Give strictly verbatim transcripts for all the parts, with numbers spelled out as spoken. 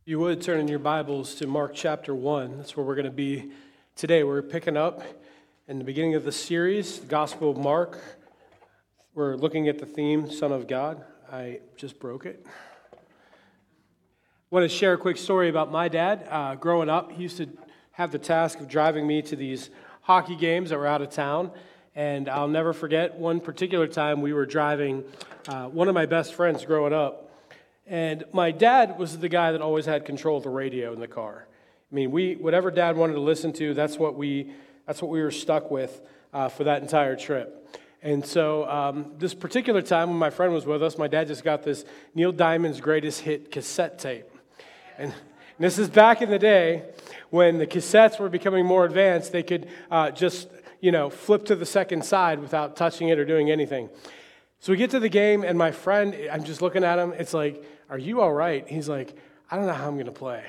You would turn in your Bibles to Mark chapter one. That's where we're going to be today. We're picking up in the beginning of the series, the Gospel of Mark. We're looking at the theme, Son of God. I just broke it. I want to share a quick story about my dad. Uh, growing up, he used to have the task of driving me to these hockey games that were out of town. And I'll never forget one particular time we were driving uh, one of my best friends growing up. And my dad was the guy that always had control of the radio in the car. I mean, we whatever Dad wanted to listen to, that's what we that's what we were stuck with uh, for that entire trip. And so um, this particular time when my friend was with us, my dad just got this Neil Diamond's Greatest Hit cassette tape. And this is back in the day when the cassettes were becoming more advanced. They could uh, just, you know, flip to the second side without touching it or doing anything. So we get to the game, and my friend, I'm just looking at him. It's like, are you all right? He's like, I don't know how I'm going to play.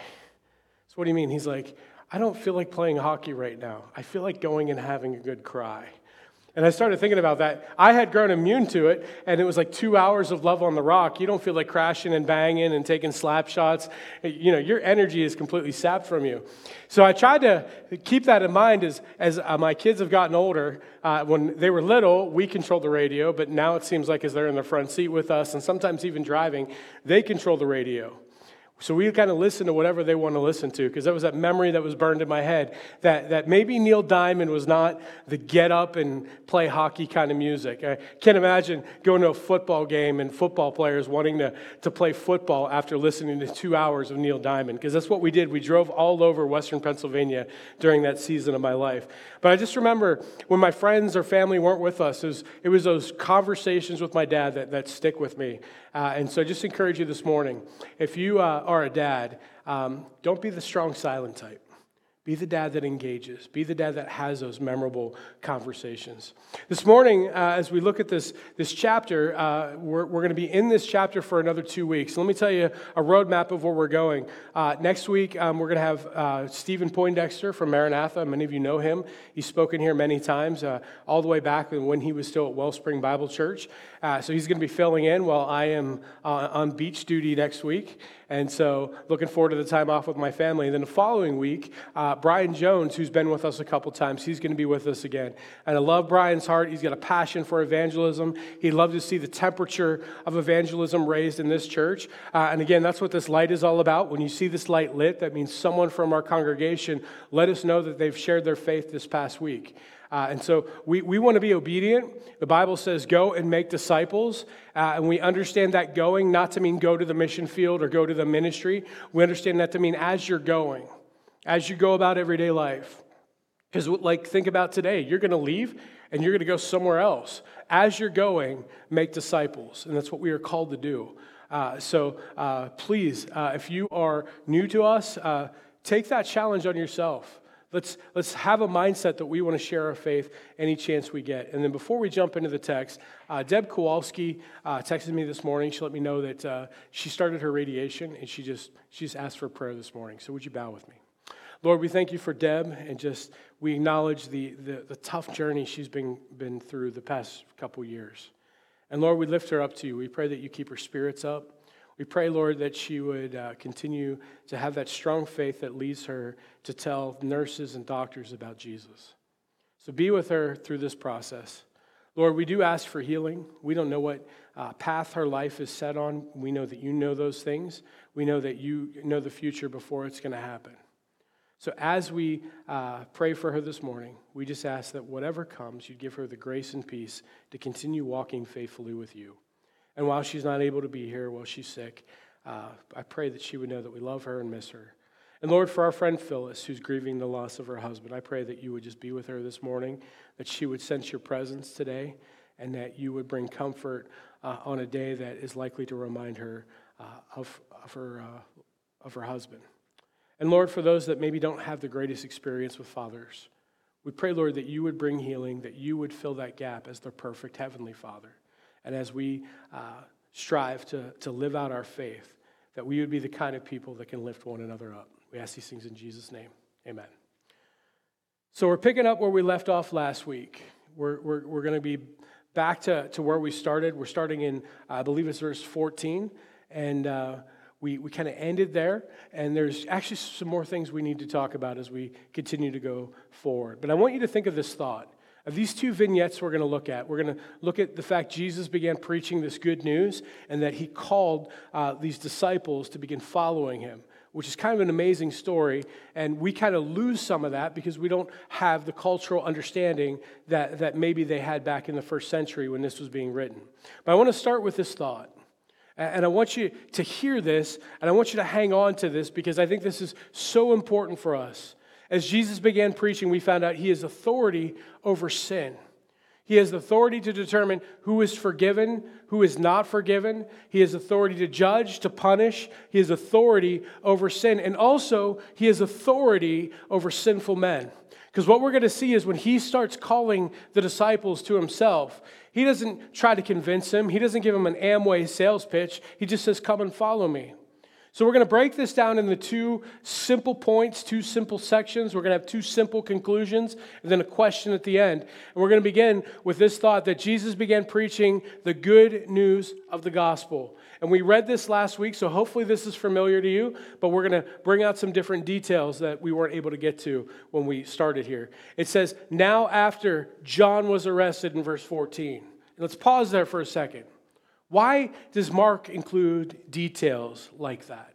So what do you mean? He's like, I don't feel like playing hockey right now. I feel like going and having a good cry. And I started thinking about that. I had grown immune to it, and it was like two hours of Love on the Rock. You don't feel like crashing and banging and taking slap shots. You know, your energy is completely sapped from you. So I tried to keep that in mind as, as uh, my kids have gotten older. Uh, when they were little, we controlled the radio, but now it seems like as they're in the front seat with us, and sometimes even driving, they control the radio. So we kind of listen to whatever they want to listen to, because that was that memory that was burned in my head, that, that maybe Neil Diamond was not the get up and play hockey kind of music. I can't imagine going to a football game and football players wanting to, to play football after listening to two hours of Neil Diamond, because that's what we did. We drove all over Western Pennsylvania during that season of my life. But I just remember when my friends or family weren't with us, it was, it was those conversations with my dad that, that stick with me. Uh, and so I just encourage you this morning, if you uh, are a dad, um, don't be the strong silent type. Be the dad that engages. Be the dad that has those memorable conversations. This morning, uh, as we look at this, this chapter, uh, we're, we're going to be in this chapter for another two weeks. Let me tell you a roadmap of where we're going. Uh, next week, um, we're going to have uh, Stephen Poindexter from Maranatha. Many of you know him. He's spoken here many times, uh, all the way back when he was still at Wellspring Bible Church. Uh, so he's going to be filling in while I am uh, on beach duty next week. And so looking forward to the time off with my family. And then the following week, uh, Brian Jones, who's been with us a couple times, he's going to be with us again. And I love Brian's heart. He's got a passion for evangelism. He'd love to see the temperature of evangelism raised in this church. Uh, and again, that's what this light is all about. When you see this light lit, that means someone from our congregation let us know that they've shared their faith this past week. Uh, and so we, we want to be obedient. The Bible says go and make disciples. Uh, and we understand that going not to mean go to the mission field or go to the ministry. We understand that to mean as you're going, as you go about everyday life. Because like think about today, you're going to leave and you're going to go somewhere else. As you're going, make disciples. And that's what we are called to do. Uh, so uh, please, uh, if you are new to us, uh, take that challenge on yourself. Let's let's have a mindset that we want to share our faith any chance we get. And then before we jump into the text, uh, Deb Kowalski uh, texted me this morning. She let me know that uh, she started her radiation, and she just she just asked for prayer this morning. So would you bow with me? Lord, we thank you for Deb, and just we acknowledge the the, the tough journey she's been, been through the past couple years. And Lord, we lift her up to you. We pray that you keep her spirits up. We pray, Lord, that she would uh, continue to have that strong faith that leads her to tell nurses and doctors about Jesus. So be with her through this process. Lord, we do ask for healing. We don't know what uh, path her life is set on. We know that you know those things. We know that you know the future before it's going to happen. So as we uh, pray for her this morning, we just ask that whatever comes, you'd give her the grace and peace to continue walking faithfully with you. And while she's not able to be here, while she's sick, uh, I pray that she would know that we love her and miss her. And Lord, for our friend Phyllis, who's grieving the loss of her husband, I pray that you would just be with her this morning, that she would sense your presence today, and that you would bring comfort uh, on a day that is likely to remind her uh, of, of, her, uh, of her husband. And Lord, for those that maybe don't have the greatest experience with fathers, we pray, Lord, that you would bring healing, that you would fill that gap as their perfect heavenly Father. And as we uh, strive to, to live out our faith, that we would be the kind of people that can lift one another up. We ask these things in Jesus' name. Amen. So we're picking up where we left off last week. We're, we're, we're going to be back to, to where we started. We're starting in, I believe it's verse fourteen. And uh, we, we kind of ended there, and there's actually some more things we need to talk about as we continue to go forward. But I want you to think of this thought. Of these two vignettes we're going to look at, we're going to look at the fact Jesus began preaching this good news and that he called uh, these disciples to begin following him, which is kind of an amazing story, and we kind of lose some of that because we don't have the cultural understanding that, that maybe they had back in the first century when this was being written. But I want to start with this thought. And I want you to hear this, and I want you to hang on to this because I think this is so important for us. As Jesus began preaching, we found out he has authority over sin. He has authority to determine who is forgiven, who is not forgiven. He has authority to judge, to punish. He has authority over sin. And also, he has authority over sinful men. Because what we're going to see is when he starts calling the disciples to himself, he doesn't try to convince them. He doesn't give them an Amway sales pitch. He just says, come and follow me. So we're going to break this down into two simple points, two simple sections. We're going to have two simple conclusions and then a question at the end. And we're going to begin with this thought that Jesus began preaching the good news of the gospel. And we read this last week, so hopefully this is familiar to you, but we're going to bring out some different details that we weren't able to get to when we started here. It says, now after John was arrested in verse fourteen. And let's pause there for a second. Why does Mark include details like that?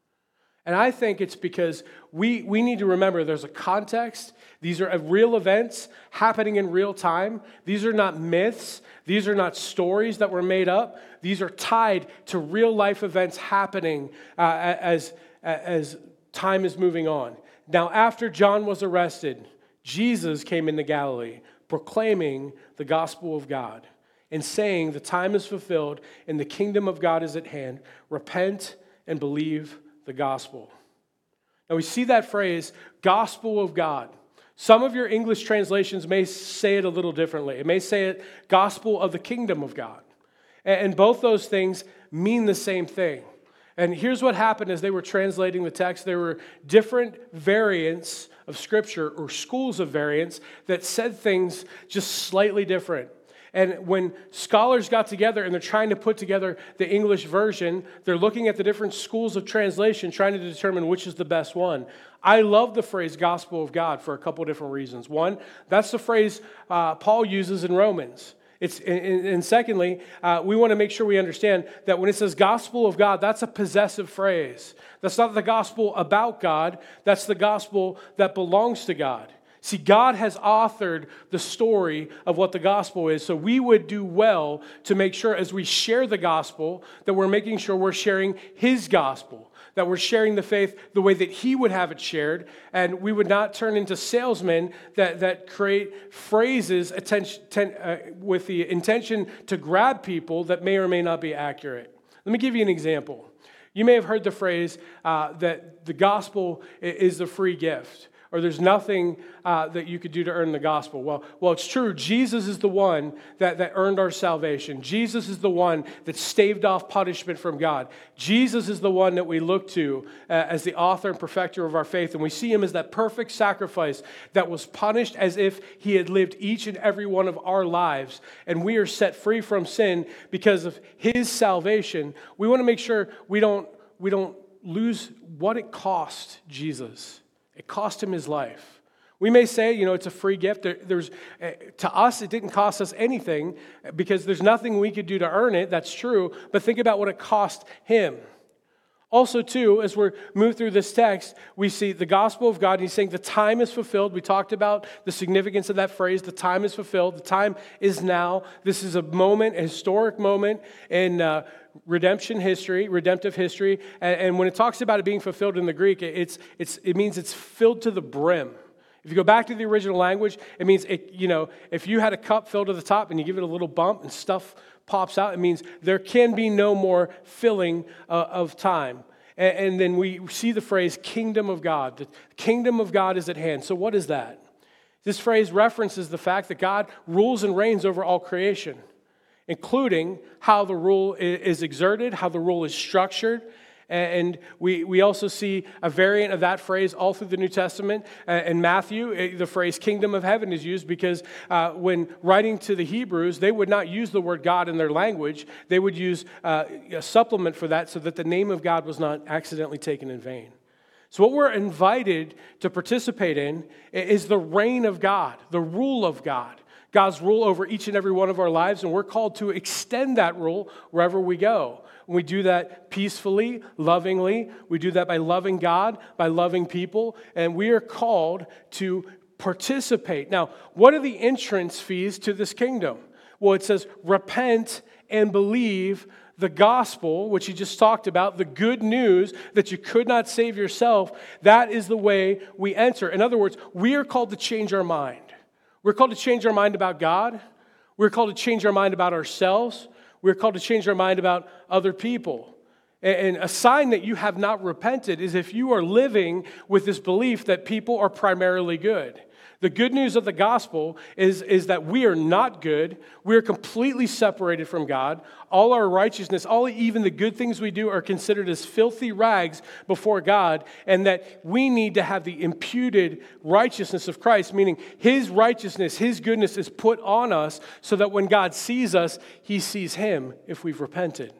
And I think it's because we, we need to remember there's a context. These are real events happening in real time. These are not myths. These are not stories that were made up. These are tied to real life events happening uh, as, as time is moving on. Now, after John was arrested, Jesus came into Galilee, proclaiming the gospel of God and saying the time is fulfilled and the kingdom of God is at hand. Repent and believe the gospel. Now we see that phrase, gospel of God. Some of your English translations may say it a little differently. It may say it, gospel of the kingdom of God. And both those things mean the same thing. And here's what happened as they were translating the text. There were different variants of Scripture or schools of variants that said things just slightly different. And when scholars got together and they're trying to put together the English version, they're looking at the different schools of translation, trying to determine which is the best one. I love the phrase gospel of God for a couple different reasons. One, that's the phrase uh, Paul uses in Romans. It's, and, and secondly, uh, we want to make sure we understand that when it says gospel of God, that's a possessive phrase. That's not the gospel about God. That's the gospel that belongs to God. See, God has authored the story of what the gospel is, so we would do well to make sure as we share the gospel that we're making sure we're sharing His gospel, that we're sharing the faith the way that He would have it shared, and we would not turn into salesmen that, that create phrases attention, ten, uh, with the intention to grab people that may or may not be accurate. Let me give you an example. You may have heard the phrase uh, that the gospel is a free gift, or there's nothing uh, that you could do to earn the gospel. Well, well, it's true. Jesus is the one that, that earned our salvation. Jesus is the one that staved off punishment from God. Jesus is the one that we look to uh, as the author and perfecter of our faith. And we see Him as that perfect sacrifice that was punished as if He had lived each and every one of our lives. And we are set free from sin because of His salvation. We want to make sure we don't, we don't lose what it cost Jesus. It cost Him His life. We may say, you know, it's a free gift. There, there's, uh, to us, it didn't cost us anything because there's nothing we could do to earn it. That's true. But think about what it cost Him. Also, too, as we're moved through this text, we see the gospel of God. He's saying the time is fulfilled. We talked about the significance of that phrase, the time is fulfilled. The time is now. This is a moment, a historic moment in uh, redemption history, redemptive history. And, and when it talks about it being fulfilled in the Greek, it's, it's, it means it's filled to the brim. If you go back to the original language, it means, it, you know, if you had a cup filled to the top and you give it a little bump and stuff pops out, it means there can be no more filling uh, of time. And, and then we see the phrase kingdom of God. The kingdom of God is at hand. So what is that? This phrase references the fact that God rules and reigns over all creation, including how the rule is exerted, how the rule is structured. And we, we also see a variant of that phrase all through the New Testament. In Matthew, the phrase kingdom of heaven is used because uh, when writing to the Hebrews, they would not use the word God in their language. They would use uh, a supplement for that so that the name of God was not accidentally taken in vain. So what we're invited to participate in is the reign of God, the rule of God, God's rule over each and every one of our lives, and we're called to extend that rule wherever we go. And we do that peacefully, lovingly. We do that by loving God, by loving people, and we are called to participate. Now, what are the entrance fees to this kingdom? Well, it says, repent and believe the gospel, which he just talked about, the good news that you could not save yourself. That is the way we enter. In other words, we are called to change our mind. We're called to change our mind about God. We're called to change our mind about ourselves. We're called to change our mind about other people. And a sign that you have not repented is if you are living with this belief that people are primarily good. The good news of the gospel is, is that we are not good. We are completely separated from God. All our righteousness, all even the good things we do are considered as filthy rags before God, and that we need to have the imputed righteousness of Christ, meaning his righteousness, his goodness is put on us so that when God sees us, he sees him if we've repented.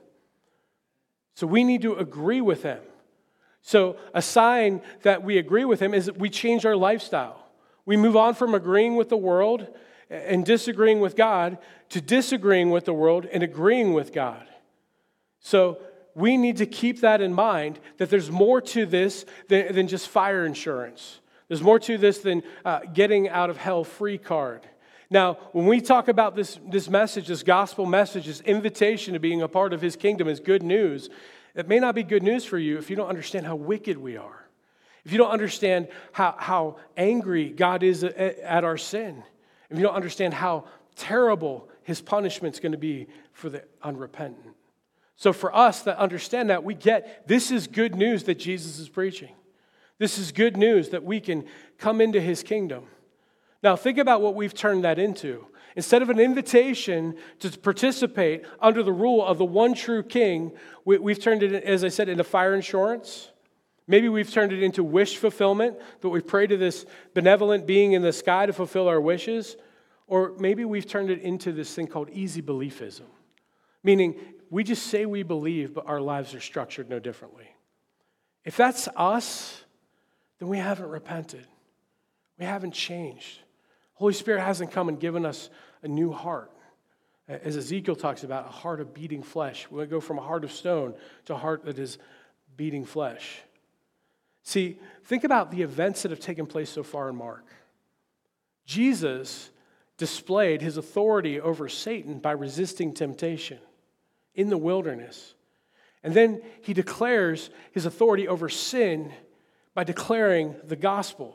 So we need to agree with him. So a sign that we agree with him is that we change our lifestyle. We move on from agreeing with the world and disagreeing with God to disagreeing with the world and agreeing with God. So we need to keep that in mind, that there's more to this than, than just fire insurance. There's more to this than uh, getting out of hell free card. Now, when we talk about this, this message, this gospel message, this invitation to being a part of his kingdom is good news, it may not be good news for you if you don't understand how wicked we are. If you don't understand how, how angry God is at our sin, if you don't understand how terrible his punishment is going to be for the unrepentant. So for us that understand that, we get this is good news that Jesus is preaching. This is good news that we can come into his kingdom. Now think about what we've turned that into. Instead of an invitation to participate under the rule of the one true king, we, we've turned it, as I said, into fire insurance. Maybe we've turned it into wish fulfillment, that we pray to this benevolent being in the sky to fulfill our wishes. Or maybe we've turned it into this thing called easy beliefism, meaning we just say we believe, but our lives are structured no differently. If that's us, then we haven't repented. We haven't changed. Holy Spirit hasn't come and given us a new heart. As Ezekiel talks about, a heart of beating flesh. We go from a heart of stone to a heart that is beating flesh. See, think about the events that have taken place so far in Mark. Jesus displayed his authority over Satan by resisting temptation in the wilderness. And then he declares his authority over sin by declaring the gospel.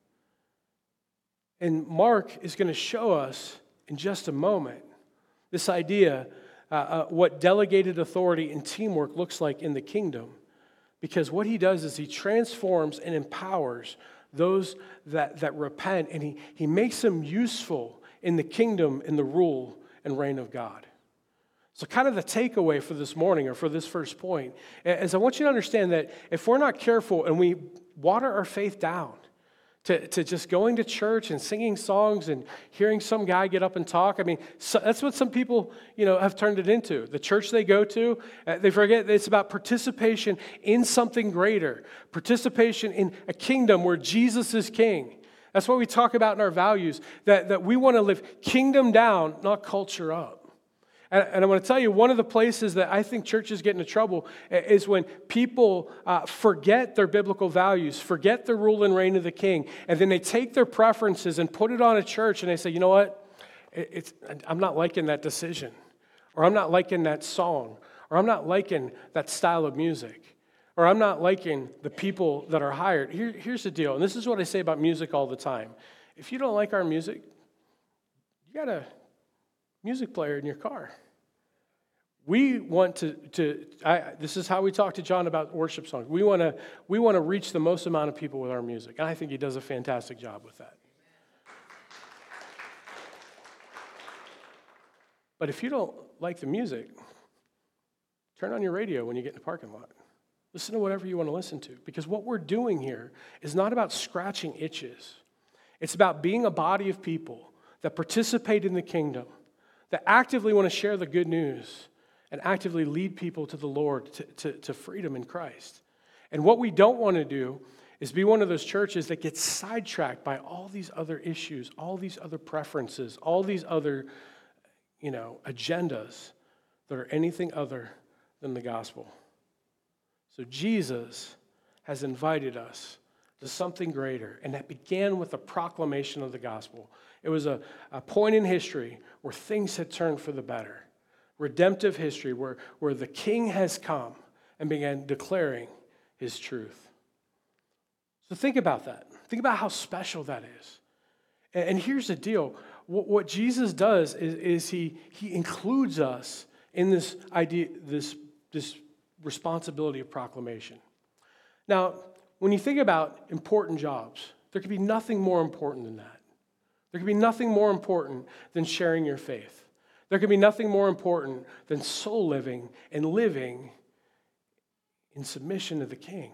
And Mark is going to show us in just a moment this idea, uh, uh, what delegated authority and teamwork looks like in the kingdom. Because what he does is he transforms and empowers those that, that repent, and he, he makes them useful in the kingdom, in the rule and reign of God. So kind of the takeaway for this morning, or for this first point, is I want you to understand that if we're not careful and we water our faith down to, to just going to church and singing songs and hearing some guy get up and talk, I mean, so that's what some people, you know, have turned it into. The church they go to, uh, they forget that it's about participation in something greater, participation in a kingdom where Jesus is king. That's what we talk about in our values, that, that we want to live kingdom down, not culture up. And, and I want to tell you, one of the places that I think churches get into trouble is when people uh, forget their biblical values, forget the rule and reign of the king, and then they take their preferences and put it on a church, and they say, you know what, it, it's, I'm not liking that decision, or I'm not liking that song, or I'm not liking that style of music, or I'm not liking the people that are hired. Here, here's the deal, and this is what I say about music all the time. If you don't like our music, you got a music player in your car. We want to, to I, this is how we talk to John about worship songs. We want to we want to reach the most amount of people with our music, and I think he does a fantastic job with that. But if you don't like the music, turn on your radio when you get in the parking lot. Listen to whatever you want to listen to, because what we're doing here is not about scratching itches. It's about being a body of people that participate in the kingdom, that actively want to share the good news and actively lead people to the Lord, to, to, to freedom in Christ. And what we don't want to do is be one of those churches that gets sidetracked by all these other issues, all these other preferences, all these other, you know, agendas that are anything other than the gospel. So Jesus has invited us to something greater, and that began with the proclamation of the gospel. It was a, a point in history where things had turned for the better. Redemptive history where, where the king has come and began declaring his truth. So think about that. Think about how special that is. And, and here's the deal. What, what Jesus does is, is he, he includes us in this idea, this, this responsibility of proclamation. Now, when you think about important jobs, there could be nothing more important than that. There could be nothing more important than sharing your faith. There could be nothing more important than soul living and living in submission to the King.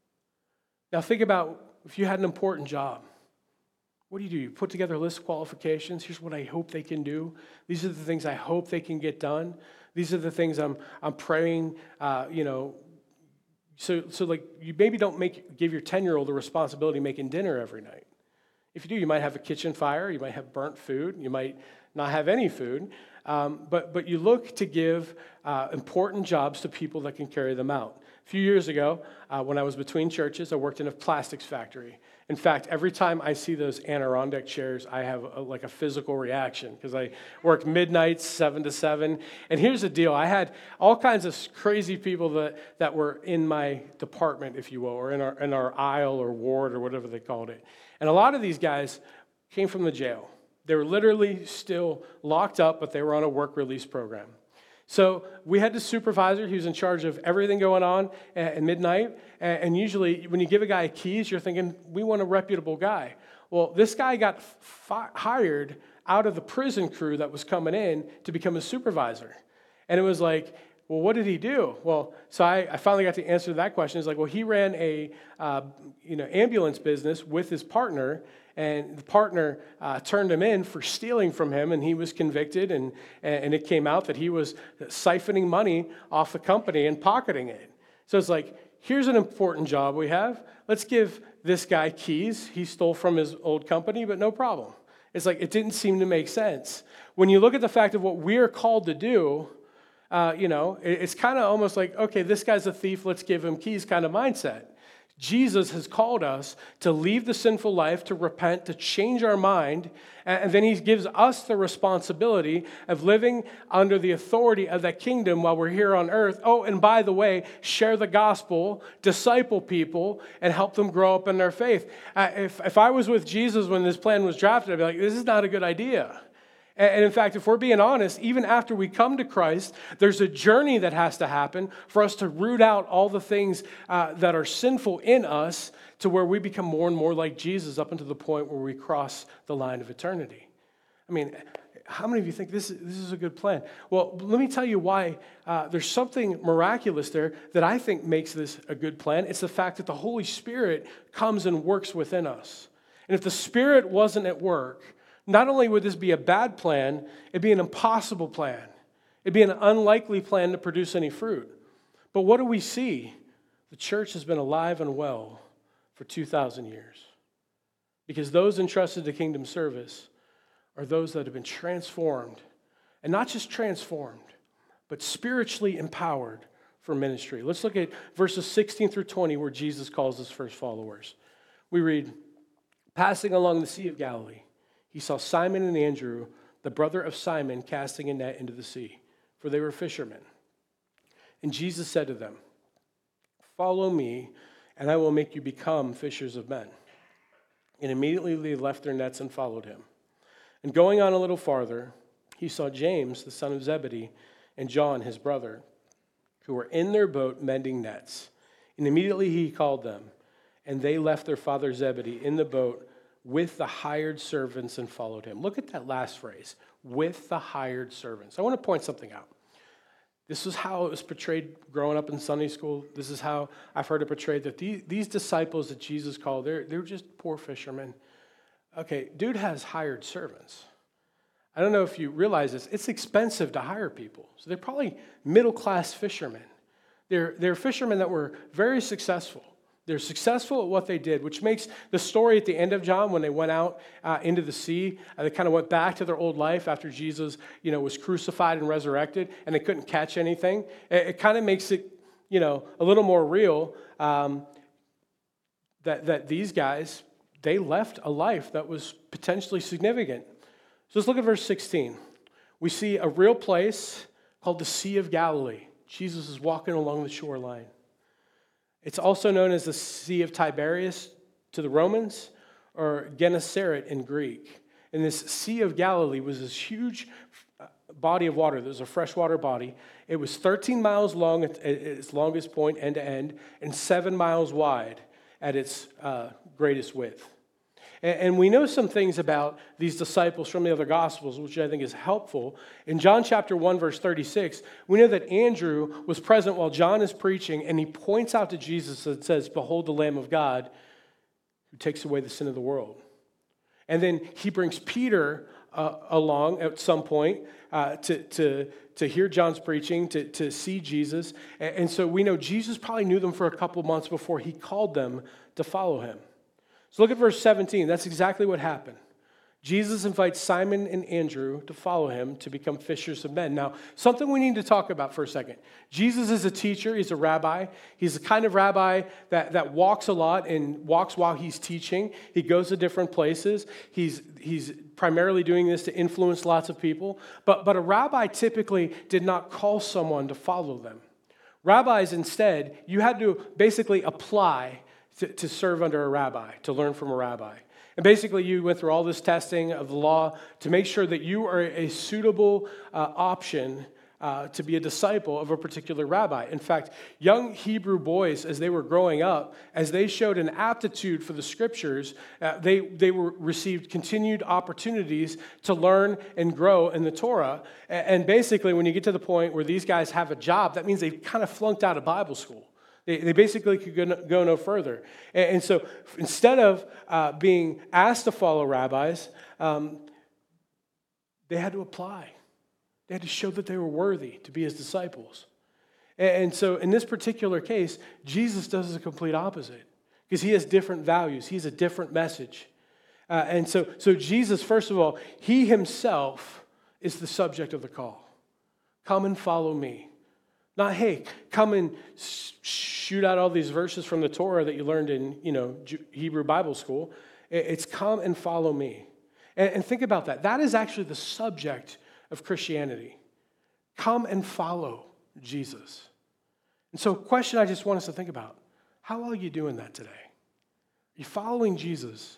Now think about if you had an important job. What do you do? You put together a list of qualifications. Here's what I hope they can do. These are the things I hope they can get done. These are the things I'm I'm praying, uh, you know. So, so like you maybe don't make give your ten-year-old the responsibility of making dinner every night. If you do, you might have a kitchen fire. You might have burnt food. You might not have any food. Um, but, but you look to give uh, important jobs to people that can carry them out. A few years ago, uh, when I was between churches, I worked in a plastics factory. In fact, every time I see those Adirondack chairs, I have a, like a physical reaction because I worked midnights, seven to seven. And here's the deal. I had all kinds of crazy people that, that were in my department, if you will, or in our, in our aisle or ward or whatever they called it. And a lot of these guys came from the jail. They were literally still locked up, but they were on a work release program. So we had the supervisor who's in charge of everything going on at midnight. And usually when you give a guy keys, you're thinking, we want a reputable guy. Well, this guy got fi- hired out of the prison crew that was coming in to become a supervisor. And it was like, well, what did he do? Well, so I, I finally got to answer that question. It's like, well, he ran a uh, you know ambulance business with his partner, and the partner uh, turned him in for stealing from him, and he was convicted, and, and it came out that he was siphoning money off the company and pocketing it. So it's like, here's an important job we have. Let's give this guy keys. He stole from his old company, but no problem. It's like, it didn't seem to make sense. When you look at the fact of what we're called to do, Uh, you know, it's kind of almost like, okay, this guy's a thief, let's give him keys kind of mindset. Jesus has called us to leave the sinful life, to repent, to change our mind, and then he gives us the responsibility of living under the authority of that kingdom while we're here on earth. Oh, and by the way, share the gospel, disciple people, and help them grow up in their faith. Uh, if, if I was with Jesus when this plan was drafted, I'd be like, this is not a good idea. And in fact, if we're being honest, even after we come to Christ, there's a journey that has to happen for us to root out all the things uh, that are sinful in us to where we become more and more like Jesus up until the point where we cross the line of eternity. I mean, how many of you think this is, this is a good plan? Well, let me tell you why uh, there's something miraculous there that I think makes this a good plan. It's the fact that the Holy Spirit comes and works within us. And if the Spirit wasn't at work, not only would this be a bad plan, it'd be an impossible plan. It'd be an unlikely plan to produce any fruit. But what do we see? The church has been alive and well for two thousand years. Because those entrusted to kingdom service are those that have been transformed. And not just transformed, but spiritually empowered for ministry. Let's look at verses sixteen through twenty where Jesus calls his first followers. We read, passing along the Sea of Galilee, he saw Simon and Andrew, the brother of Simon, casting a net into the sea, for they were fishermen. And Jesus said to them, follow me, and I will make you become fishers of men. And immediately they left their nets and followed him. And going on a little farther, he saw James, the son of Zebedee, and John, his brother, who were in their boat mending nets. And immediately he called them, and they left their father Zebedee in the boat with the hired servants and followed him. Look at that last phrase, with the hired servants. I want to point something out. This is how it was portrayed growing up in Sunday school. This is how I've heard it portrayed, that these, these disciples that Jesus called, they're, they're just poor fishermen. Okay, dude has hired servants. I don't know if you realize this. It's expensive to hire people. So they're probably middle-class fishermen. They're, they're fishermen that were very successful. They're successful at what they did, which makes the story at the end of John, when they went out uh, into the sea, uh, they kind of went back to their old life after Jesus, you know, was crucified and resurrected, and they couldn't catch anything. It, it kind of makes it, you know, a little more real um, that that these guys, they left a life that was potentially significant. So let's look at verse sixteen. We see a real place called the Sea of Galilee. Jesus is walking along the shoreline. It's also known as the Sea of Tiberias to the Romans, or Gennesaret in Greek. And this Sea of Galilee was this huge body of water. There was a freshwater body. It was thirteen miles long at its longest point, end to end, and seven miles wide at its uh, greatest width. And we know some things about these disciples from the other Gospels, which I think is helpful. In John chapter one, verse thirty-six, we know that Andrew was present while John is preaching, and he points out to Jesus and says, "Behold the Lamb of God who takes away the sin of the world." And then he brings Peter uh, along at some point uh, to, to, to hear John's preaching, to, to see Jesus. And, and so we know Jesus probably knew them for a couple months before he called them to follow him. So look at verse seventeen. That's exactly what happened. Jesus invites Simon and Andrew to follow him to become fishers of men. Now, something we need to talk about for a second. Jesus is a teacher. He's a rabbi. He's the kind of rabbi that, that walks a lot and walks while he's teaching. He goes to different places. He's, he's primarily doing this to influence lots of people. But, but a rabbi typically did not call someone to follow them. Rabbis, instead, you had to basically apply To, to serve under a rabbi, to learn from a rabbi. And basically, you went through all this testing of the law to make sure that you are a suitable uh, option uh, to be a disciple of a particular rabbi. In fact, young Hebrew boys, as they were growing up, as they showed an aptitude for the scriptures, uh, they, they were received continued opportunities to learn and grow in the Torah. And basically, when you get to the point where these guys have a job, that means they kind of flunked out of Bible school. They basically could go no further. And so instead of uh, being asked to follow rabbis, um, they had to apply. They had to show that they were worthy to be his disciples. And so in this particular case, Jesus does the complete opposite because he has different values. He has a different message. Uh, and so, so Jesus, first of all, he himself is the subject of the call. Come and follow me. Not, hey, come and shoot out all these verses from the Torah that you learned in, you know, Hebrew Bible school. It's come and follow me. And think about that. That is actually the subject of Christianity. Come and follow Jesus. And so a question I just want us to think about. How are you doing that today? Are you following Jesus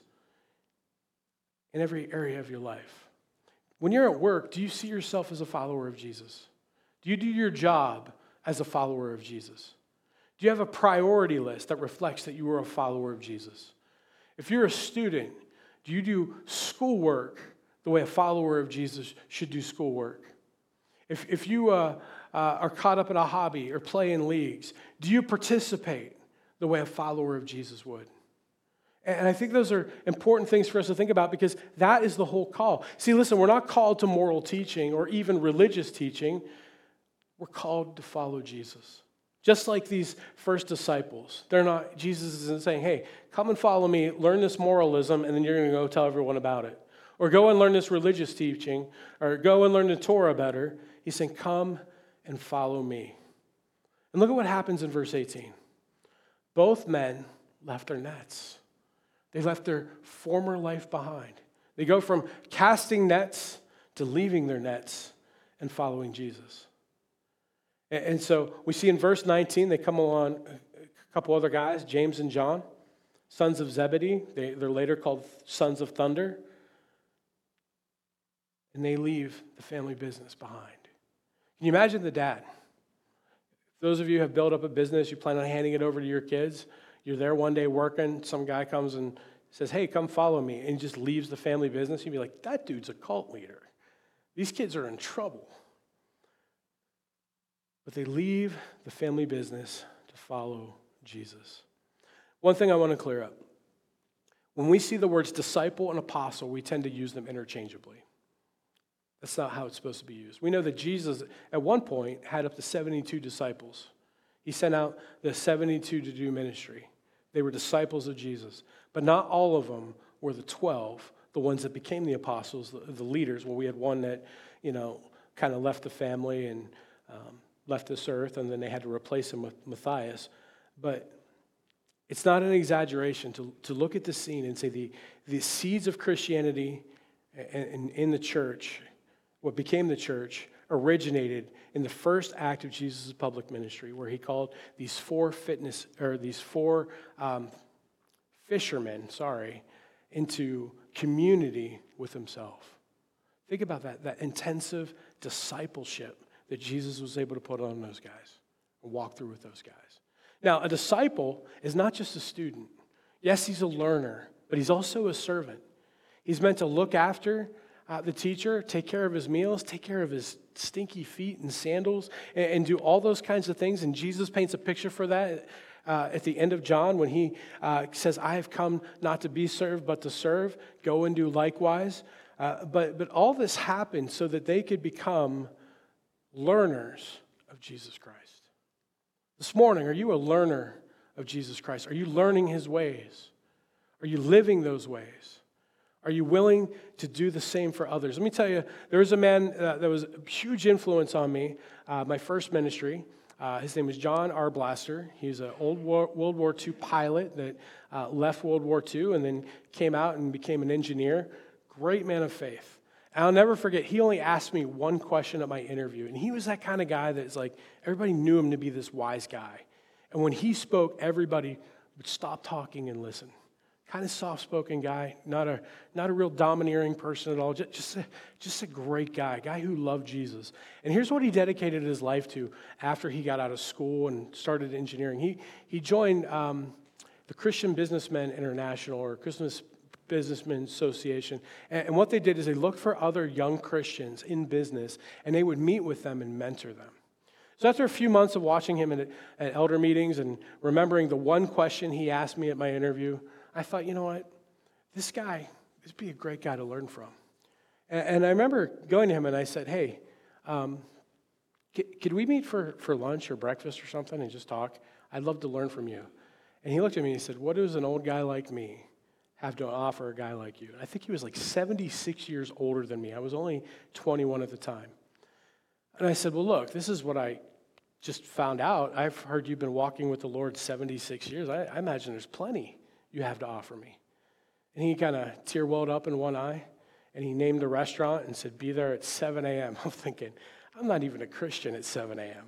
in every area of your life? When you're at work, do you see yourself as a follower of Jesus? Do you do your job as a follower of Jesus? Do you have a priority list that reflects that you are a follower of Jesus? If you're a student, do you do schoolwork the way a follower of Jesus should do schoolwork? If, if you uh, uh, are caught up in a hobby or play in leagues, do you participate the way a follower of Jesus would? And I think those are important things for us to think about because that is the whole call. See, listen, we're not called to moral teaching or even religious teaching. We're called to follow Jesus. Just like these first disciples. They're not, Jesus isn't saying, hey, come and follow me, learn this moralism, and then you're going to go tell everyone about it. Or go and learn this religious teaching, or go and learn the Torah better. He's saying, come and follow me. And look at what happens in verse eighteen. Both men left their nets. They left their former life behind. They go from casting nets to leaving their nets and following Jesus. And so we see in verse nineteen, they come along, a couple other guys, James and John, sons of Zebedee. They, they're later called sons of thunder. And they leave the family business behind. Can you imagine the dad? Those of you who have built up a business, you plan on handing it over to your kids. You're there one day working. Some guy comes and says, hey, come follow me. And he just leaves the family business. You'd be like, that dude's a cult leader. These kids are in trouble. but they leave the family business to follow Jesus. One thing I want to clear up. When we see the words disciple and apostle, we tend to use them interchangeably. That's not how it's supposed to be used. We know that Jesus, at one point, had up to seventy-two disciples. He sent out the seventy-two to do ministry. They were disciples of Jesus. But not all of them were the twelve, the ones that became the apostles, the, the leaders. Well, we had one that, you know, kind of left the family and um, left this earth, and then they had to replace him with Matthias. But it's not an exaggeration to, to look at the scene and say the, the seeds of Christianity in, in, in the church, what became the church, originated in the first act of Jesus' public ministry, where he called these four fitness or these four um, fishermen, sorry, into community with himself. Think about that, that intensive discipleship that Jesus was able to put on those guys and walk through with those guys. Now, a disciple is not just a student. Yes, he's a learner, but he's also a servant. He's meant to look after uh, the teacher, take care of his meals, take care of his stinky feet and sandals, and, and do all those kinds of things. And Jesus paints a picture for that uh, at the end of John when he uh, says, I have come not to be served, but to serve. Go and do likewise. Uh, but, but all this happened so that they could become learners of Jesus Christ. This morning, are you a learner of Jesus Christ? Are you learning his ways? Are you living those ways? Are you willing to do the same for others? Let me tell you, there was a man uh, that was a huge influence on me, uh, my first ministry. Uh, his name was John Arblaster. He's an old war, World War Two pilot that uh, left World War Two and then came out and became an engineer. Great man of faith. And I'll never forget, he only asked me one question at my interview. And he was that kind of guy that's like, everybody knew him to be this wise guy. And when he spoke, everybody would stop talking and listen. Kind of soft-spoken guy, not a not a real domineering person at all, just, just, a, just a great guy, a guy who loved Jesus. And here's what he dedicated his life to after he got out of school and started engineering. He, he joined um, the Christian Businessmen International, or Christmas Businessmen Association. And what they did is they looked for other young Christians in business, and they would meet with them and mentor them. So after a few months of watching him at, at elder meetings and remembering the one question he asked me at my interview, I thought, you know what? This guy, this would be a great guy to learn from. And, and I remember going to him and I said, hey, um, c- could we meet for, for lunch or breakfast or something and just talk? I'd love to learn from you. And he looked at me and he said, what does an old guy like me have to offer a guy like you? And I think he was like seventy-six years older than me. I was only twenty-one at the time. And I said, well, look, this is what I just found out. I've heard you've been walking with the Lord seventy-six years. I, I imagine there's plenty you have to offer me. And he kind of tear-welled up in one eye, and he named a restaurant and said, be there at seven a.m. I'm thinking, I'm not even a Christian at seven a.m.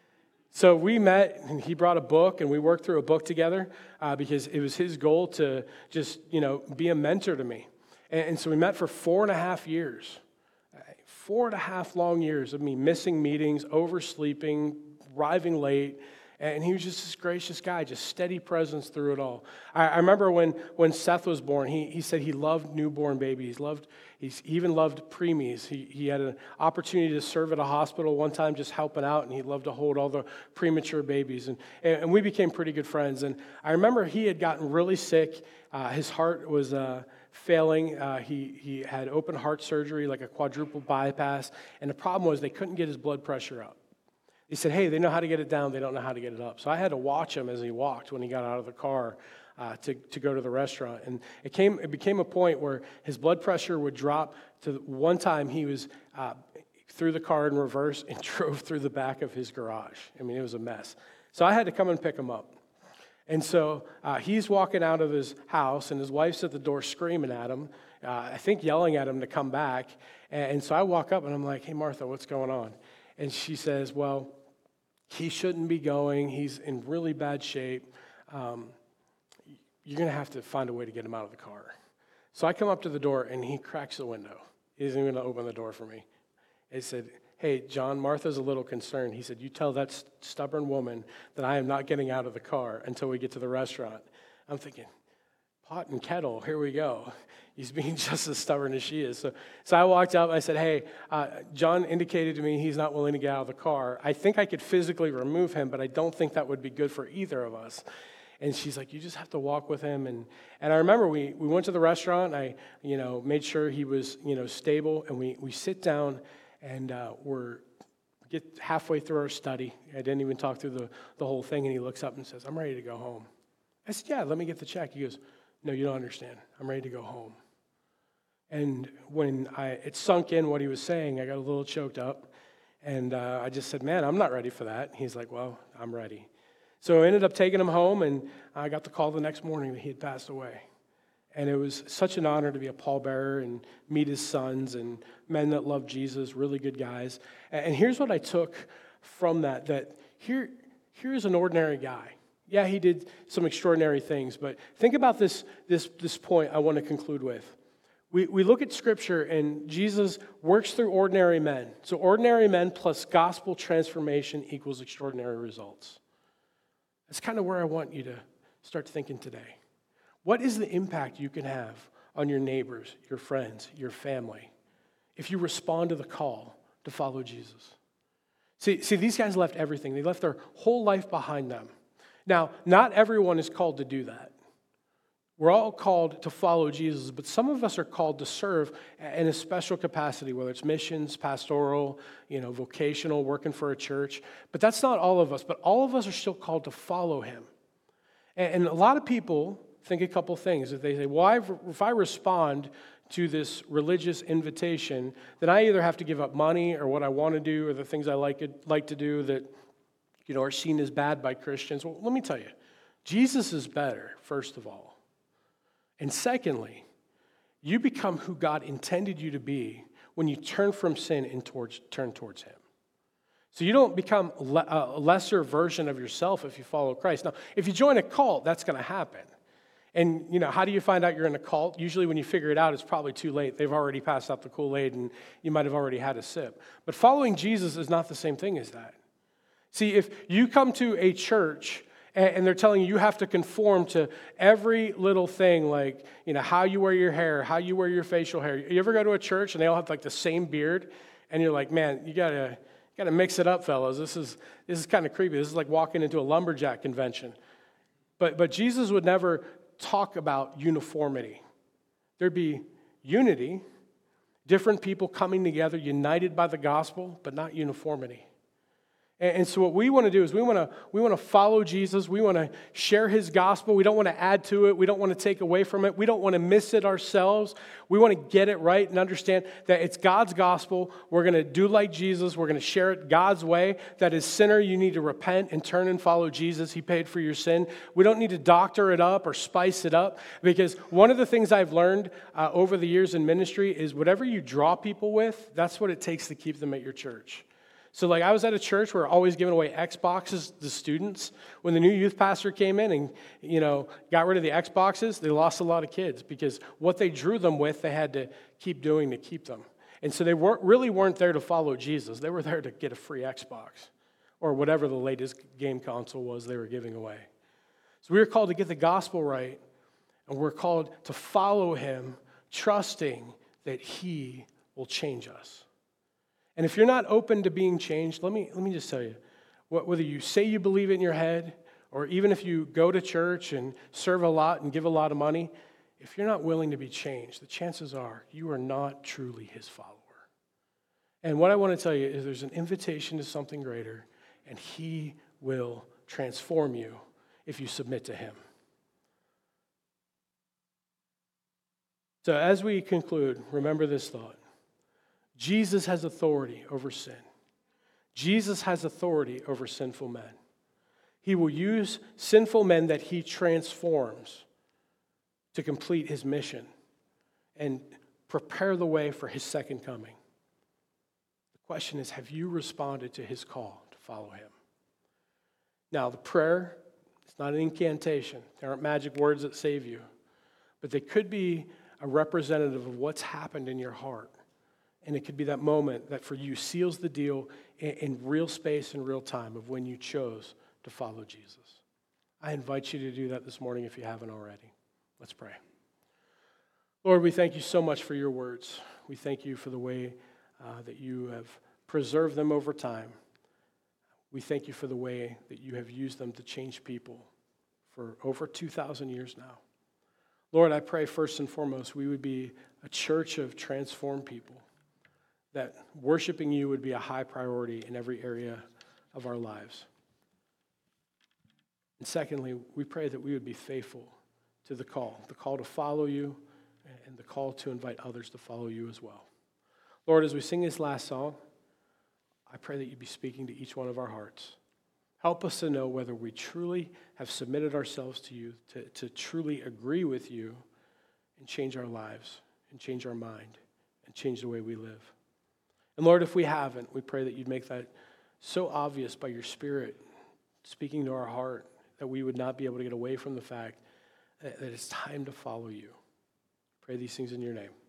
So we met, and he brought a book, and we worked through a book together uh, because it was his goal to just, you know, be a mentor to me. And, and so we met for four and a half years. Four and a half long years of me missing meetings, oversleeping, arriving late. And he was just this gracious guy, just steady presence through it all. I, I remember when, when Seth was born, he, he said he loved newborn babies. Loved, he's, he even loved preemies. He, he had an opportunity to serve at a hospital one time just helping out, and he loved to hold all the premature babies. And, and we became pretty good friends. And I remember he had gotten really sick. Uh, his heart was uh, failing. Uh, he, he had open heart surgery, like a quadruple bypass. And the problem was they couldn't get his blood pressure up. He said, hey, they know how to get it down, they don't know how to get it up. So I had to watch him as he walked when he got out of the car uh, to, to go to the restaurant. And it came, it became a point where his blood pressure would drop to one time he was uh, through the car in reverse and drove through the back of his garage. I mean, it was a mess. So I had to come and pick him up. And so uh, he's walking out of his house, and his wife's at the door screaming at him, uh, I think yelling at him to come back. And, and so I walk up, and I'm like, hey, Martha, what's going on? And she says, well, he shouldn't be going. He's in really bad shape. Um, you're going to have to find a way to get him out of the car. So I come up to the door, and he cracks the window. He isn't even going to open the door for me. He said, hey, John, Martha's a little concerned. He said, you tell that st- stubborn woman that I am not getting out of the car until we get to the restaurant. I'm thinking, pot and kettle, here we go. He's being just as stubborn as she is. So, so I walked up and I said, hey, uh, John indicated to me he's not willing to get out of the car. I think I could physically remove him, but I don't think that would be good for either of us. And she's like, you just have to walk with him. And and I remember we, we went to the restaurant. I, you know, made sure he was, you know, stable. And we, we sit down and uh, we're get halfway through our study. I didn't even talk through the, the whole thing. And he looks up and says, I'm ready to go home. I said, yeah, let me get the check. He goes, no, you don't understand. I'm ready to go home. And when I it sunk in what he was saying, I got a little choked up. And uh, I just said, man, I'm not ready for that. He's like, well, I'm ready. So I ended up taking him home, and I got the call the next morning that he had passed away. And it was such an honor to be a pallbearer and meet his sons and men that love Jesus, really good guys. And here's what I took from that, that here, here's an ordinary guy. Yeah, he did some extraordinary things, but think about this, this, this point I want to conclude with. We, we look at Scripture, and Jesus works through ordinary men. So ordinary men plus gospel transformation equals extraordinary results. That's kind of where I want you to start thinking today. What is the impact you can have on your neighbors, your friends, your family, if you respond to the call to follow Jesus? See, see, these guys left everything. They left their whole life behind them. Now, not everyone is called to do that. We're all called to follow Jesus, but some of us are called to serve in a special capacity, whether it's missions, pastoral, you know, vocational, working for a church. But that's not all of us, but all of us are still called to follow him. And a lot of people think a couple things. If they say, well, if I respond to this religious invitation, then I either have to give up money or what I want to do or the things I like like to do that, you know, are seen as bad by Christians. Well, let me tell you, Jesus is better, first of all. And secondly, you become who God intended you to be when you turn from sin and towards, turn towards him. So you don't become a lesser version of yourself if you follow Christ. Now, if you join a cult, that's going to happen. And, you know, how do you find out you're in a cult? Usually when you figure it out, it's probably too late. They've already passed out the Kool-Aid and you might have already had a sip. But following Jesus is not the same thing as that. See, if you come to a church and they're telling you you have to conform to every little thing, like, you know, how you wear your hair, how you wear your facial hair. You ever go to a church and they all have like the same beard? And you're like, man, you gotta, you gotta mix it up, fellas. This is this is kind of creepy. This is like walking into a lumberjack convention. But but Jesus would never talk about uniformity. There'd be unity, different people coming together, united by the gospel, but not uniformity. And so what we want to do is we want to we want to follow Jesus. We want to share his gospel. We don't want to add to it. We don't want to take away from it. We don't want to miss it ourselves. We want to get it right and understand that it's God's gospel. We're going to do like Jesus. We're going to share it God's way. That as sinner, you need to repent and turn and follow Jesus. He paid for your sin. We don't need to doctor it up or spice it up, because one of the things I've learned uh, over the years in ministry is whatever you draw people with, that's what it takes to keep them at your church. So like I was at a church where we're always giving away Xboxes to students. When the new youth pastor came in and, you know, got rid of the Xboxes, they lost a lot of kids because what they drew them with, they had to keep doing to keep them. And so they weren't, really weren't there to follow Jesus. They were there to get a free Xbox or whatever the latest game console was they were giving away. So we were called to get the gospel right, and we're called to follow him, trusting that he will change us. And if you're not open to being changed, let me let me just tell you, whether you say you believe it in your head, or even if you go to church and serve a lot and give a lot of money, if you're not willing to be changed, the chances are you are not truly his follower. And what I want to tell you is there's an invitation to something greater, and he will transform you if you submit to him. So as we conclude, remember this thought. Jesus has authority over sin. Jesus has authority over sinful men. He will use sinful men that he transforms to complete his mission and prepare the way for his second coming. The question is, have you responded to his call to follow him? Now, the prayer, it's not an incantation. There aren't magic words that save you. But they could be a representative of what's happened in your heart. And it could be that moment that for you seals the deal in, in real space and real time of when you chose to follow Jesus. I invite you to do that this morning if you haven't already. Let's pray. Lord, we thank you so much for your words. We thank you for the way uh, that you have preserved them over time. We thank you for the way that you have used them to change people for over two thousand years now. Lord, I pray first and foremost we would be a church of transformed people, that worshiping you would be a high priority in every area of our lives. And secondly, we pray that we would be faithful to the call, the call to follow you and the call to invite others to follow you as well. Lord, as we sing this last song, I pray that you'd be speaking to each one of our hearts. Help us to know whether we truly have submitted ourselves to you, to, to truly agree with you and change our lives and change our mind and change the way we live. And Lord, if we haven't, we pray that you'd make that so obvious by your Spirit speaking to our heart that we would not be able to get away from the fact that, that it's time to follow you. Pray these things in your name.